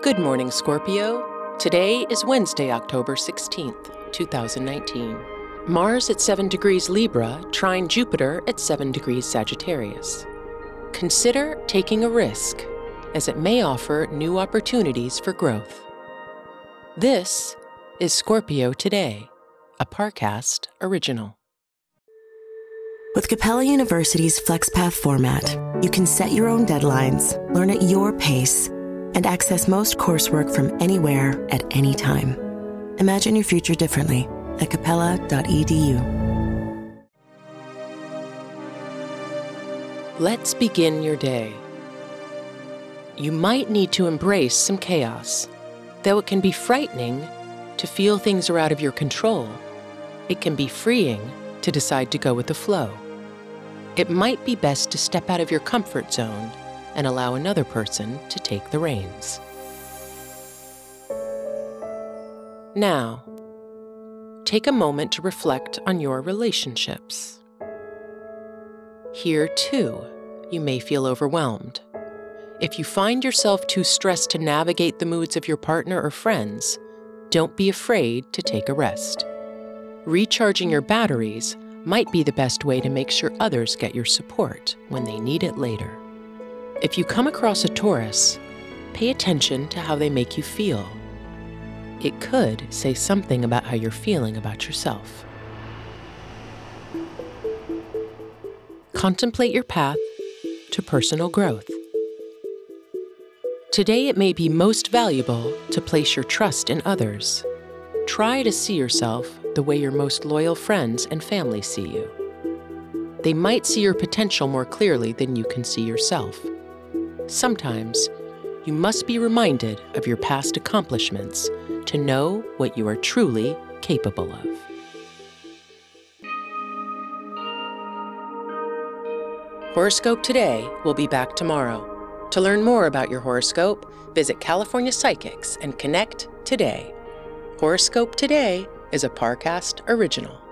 Good morning, Scorpio. Today is Wednesday, October 16th, 2019. Mars at 7 degrees Libra, trine Jupiter at 7 degrees Sagittarius. Consider taking a risk, as it may offer new opportunities for growth. This is Scorpio Today, a Parcast original. With Capella University's FlexPath format, you can set your own deadlines, learn at your pace, and access most coursework from anywhere at any time. Imagine your future differently at capella.edu. Let's begin your day. You might need to embrace some chaos. Though it can be frightening to feel things are out of your control, it can be freeing to decide to go with the flow. It might be best to step out of your comfort zone and allow another person to take the reins. Now, take a moment to reflect on your relationships. Here, too, you may feel overwhelmed. If you find yourself too stressed to navigate the moods of your partner or friends, don't be afraid to take a rest. Recharging your batteries might be the best way to make sure others get your support when they need it later. If you come across a Taurus, pay attention to how they make you feel. It could say something about how you're feeling about yourself. Contemplate your path to personal growth. Today, it may be most valuable to place your trust in others. Try to see yourself the way your most loyal friends and family see you. They might see your potential more clearly than you can see yourself. Sometimes, you must be reminded of your past accomplishments to know what you are truly capable of. Horoscope Today will be back tomorrow. To learn more about your horoscope, visit California Psychics and connect today. Horoscope Today is a Parcast original.